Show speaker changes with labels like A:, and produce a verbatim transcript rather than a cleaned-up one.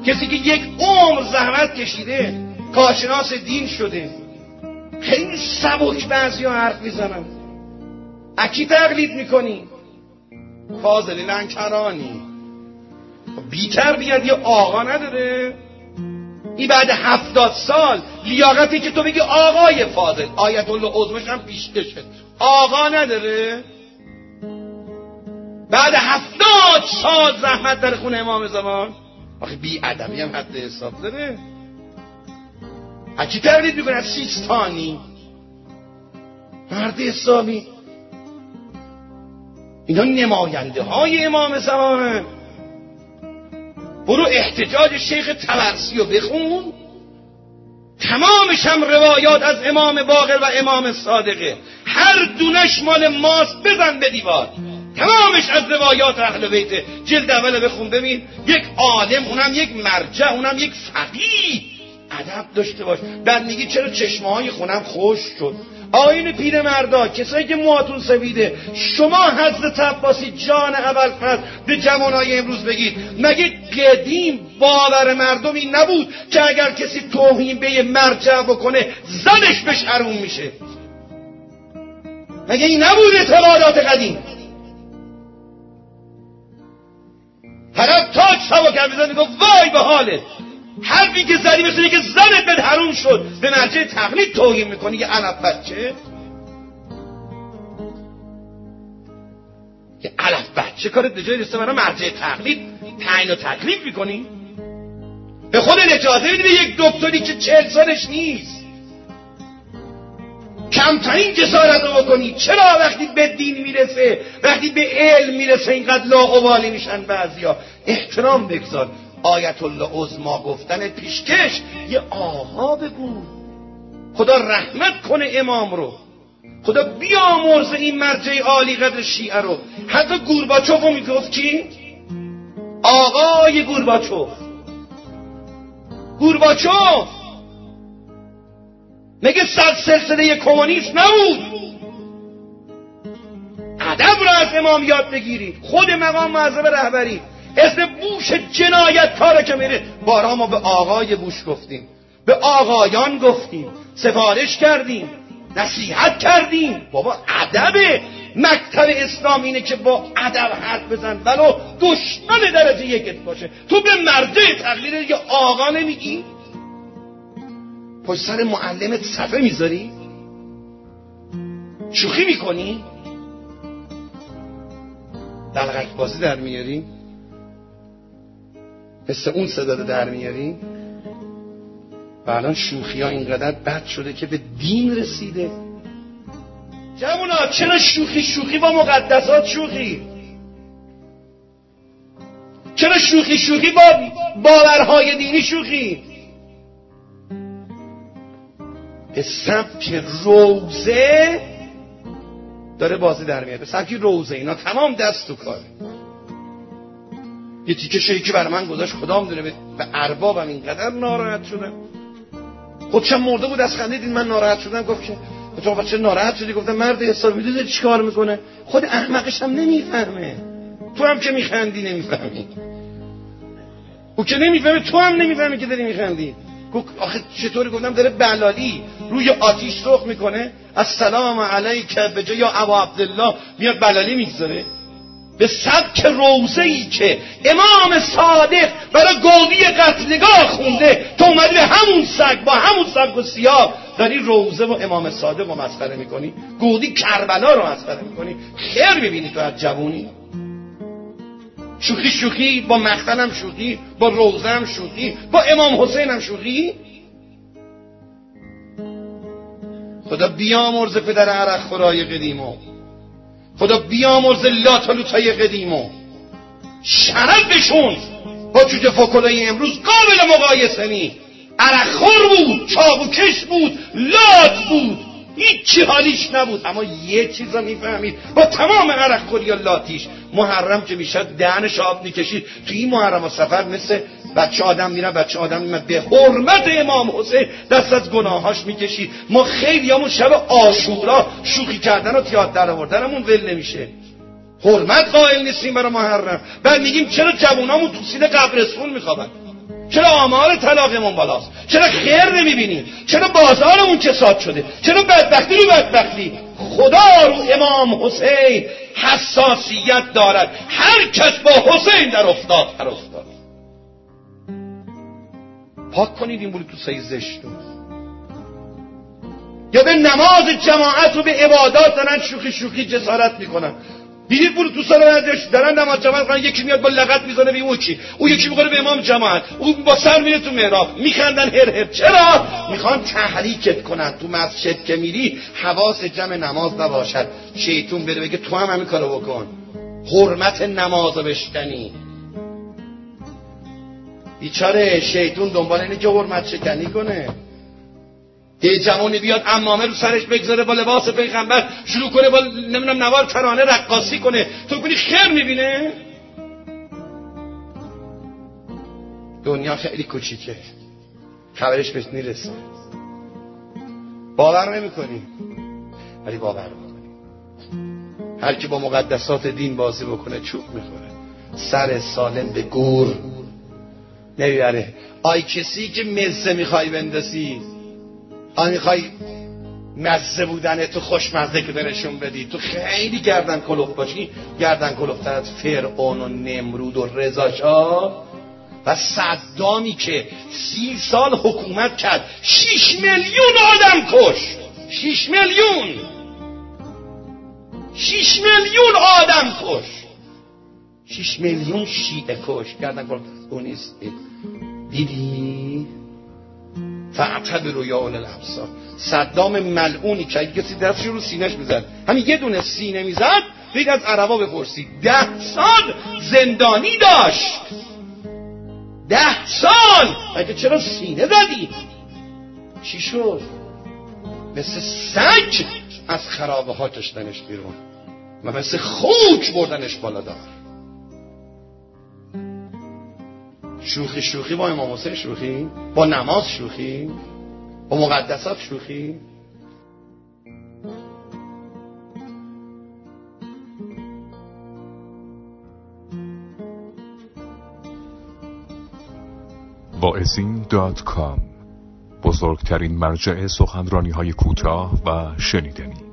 A: کسی که یک عمر زحمت کشیده، کارشناس دین شده، خیلی سبک بعضی ها حرف میزنن. اکی تقلید میکنی؟ فاضلی لنکرانی. بی تربیت یه آقا نداره؟ این بعد هفتاد سال لیاقتی که تو بگی آقای فاضل، آیت الله عظمش هم پیشکشه، آقا نداره؟ بعد هفتاد سال زحمت در خونه امام زمان، آخه بی ادبی هم حد حساب داره. اکی تقلید میکنه؟ از سیستانی، مرد حسابی. اینا نماینده های امام زمان. برو احتجاج شیخ طبرسی رو بخون، تمامش هم روایات از امام باقر و امام صادقه، هر دونش مال ماست، بزن به دیوار. تمامش از روایات اهل بیت. جلد اول بخون ببین. یک عالم، اونم یک مرجع، اونم یک فقیه، ادب داشته باش. بعد میگی چرا چشمه های خونم خوش شد؟ آیین پیر مردا، کسایی که موهاتون سفیده، شما حضرت عباسی جان ابوالفضل به جوانای امروز بگید، مگه قدیم باور مردم این نبود که اگر کسی توهین به یه مرجع بکنه زنش بهش حروم میشه؟ مگه این نبود اعتقادات قدیم؟ طرف تاج سوا کرد میزن میگه وای به حالت، حرفی که زدی مثل اینه که زنت به حروم شد، به مرجع تقلید توهین میکنی. یه علف بچه، یه علف بچه کارت به جای رسته برای مرجع تقلید تعیین و تکلیف میکنی؟ به خودت اجازه میدی به یک دکتری که چهل سالش نیست کمترین جسارت رو بکنی؟ چرا وقتی به دین میرسه، وقتی به علم میرسه اینقدر لاغوالی میشن بعضیا؟ احترام بگذار. آیت الله عظما گفتن پیشکش، یه آها بگو. خدا رحمت کنه امام رو، خدا بیامرزه این مرجع عالی قدر شیعه رو. حتی گورباچوف رو میگفت کی؟ آقای گورباچوف. گورباچوف مگه صد سلسله کمونیست نبود؟ ادب رو از امام یاد بگیرید. خود مقام معظم رهبری اسم بوش جنایتکاره که میره، بارها ما به آقای بوش گفتیم، به آقایان گفتیم، سفارش کردیم، نصیحت کردیم. بابا ادبه. مکتب اسلام اینه که با ادب حرف بزن، ولو دشمن درجه یکت باشه. تو به مرجع تقلید دیگه آقا نمیگی؟ پشت سر معلمت صفحه میذاری؟ شوخی میکنی؟ دلغک بازی در میاری؟ مثل اون صدا رو در میاری؟ و الان شوخی ها اینقدر بد شده که به دین رسیده. جوونا چرا شوخی شوخی با مقدسات شوخی؟ چرا شوخی شوخی با باورهای دینی شوخی؟ به سبک روزه داره بازی در میاد. به سبک روزه اینا تمام دست تو کاره. یه تیکه شیکی برای من گذاشت، خدا میدونه به اربابم اینقدر ناراحت شدم. خودشم مرده بود از خنده، دید من ناراحت شدم، گفت که تو بچه ناراحت شدی؟ گفتم مرد حسابی میدونی چیکار میکنه؟ خود احمقش هم نمیفهمه. تو هم که میخندی نمیفهمی، او که نمیفهمه، تو هم نمیفهمی که داری میخندی. گفت آخه چطوری؟ گفتم داره بلالی روی آتیش سرخ میکنه، السلام علیک به جای یا ابا عبدالله میاد بلالی میگذاره. به سبک روزه‌ای که امام صادق برای گودی قتلگاه خونده، تو اومدی به همون سگ با همون سبک و سیاه داری روزه و امام صادق رو مسخره میکنی، گودی کربلا رو مسخره میکنی. خیر ببینی تو از جوونی. شوخی شوخی با مختن هم شوخی، با روزه هم شوخی، با امام حسین هم شوخی. خدا بیامرز پدر عرق خورای قدیمو، خدا بیامرز لات و لوتای قدیمو. شرفشون با جوجه فکلای امروز قابل مقایسه نی. عرق خور بود، چاقوکش بود، لات بود، هیچی حالیش نبود. اما یه چیز رو میفهمید، با تمام عرق خوری و لاتیش، محرم که میشد دهنش آب میکشید. توی این محرم و سفر مثل بچه آدم میرن، بچه آدم میرن به حرمت امام حسین دست از گناهاش میکشید. ما خیلی همون شب عاشورا شوخی کردن و تئاتر در آوردنمون ول نمیشه، حرمت قائل نیستیم برای محرم. بعد میگیم چرا جوونامون تو سینه قبرستون میخوابن؟ چرا آمار طلاقمون بالاست؟ چرا خیر نمیبینیم؟ چرا بازارمون کساد شده؟ چرا بدبختی رو بدبختی؟ خدا رو امام حسین حساسیت دارد. هر کس با حسین در افتاد هر افتاد. پاک کنید این بلوتوسای زشتو. یا به نماز جماعت و به عبادات دارن شوخی شوخی جسارت میکنن. دیدید بلوتوسا رو برداشت دارن نماز جماعت کنن، یکی میاد با لغت میزنه به اون کی، اون یکی میخوره به امام جماعت، اون با سر میره تو محراب میخندن هر هر. چرا؟ میخوان تحریکت کنن. تو مسجد که میری حواس جمع نماز نباشد، شیطون بره بگه تو هم همین کارو بکن، حرمت نمازو بشکنی. بیچاره شیطون دنبال اینه که حرمت شکنی کنه. یه جوانی بیاد عمامه رو سرش بگذاره با لباس پیغمبر شروع کنه با نمیدونم نوار ترانه رقاصی کنه، تو کنی خیر میبینه؟ دنیا خیلی کوچیکه، خبرش بهت میرسه، باور نمیکنی ولی باور میکنی. هر کی با مقدسات دین بازی بکنه چوب میخوره، سر سالم به گور نمیبره. آی کسی که مزه میخوای بندازی، آن میخوای مزه بودنه تو خوشمزه که درشون بدی، تو خیلی گردن کلوف باشی، گردن کلوفتر از فرعون و نمرود و رضاشاه و صدامی که سی سال حکومت کرد، شیش میلیون آدم کش، شیش میلیون شیش میلیون آدم کش، شیش میلیون شیعه کش، گردن کلوف. اون نیست دیدی؟ فاعتبروا یا اولي الابصار. صدام ملعونی که اگه کسی دستش رو سینه‌اش میزد، همین یه دونه سینه میزد، برید از عربا بپرسید، ده سال زندانی داشت. ده سال. اگه چرا سینه زدی؟ چی شد؟ مثل سگ از خرابه ها کشتنش بیرون و مثل خوک بردنش بالا دار. شوخی شوخی با امام حسین شوخی، با نماز شوخی، با مقدسات شوخی.
B: واعظین دات کام، بزرگترین مرجع سخنرانی‌های کوتاه و شنیدنی.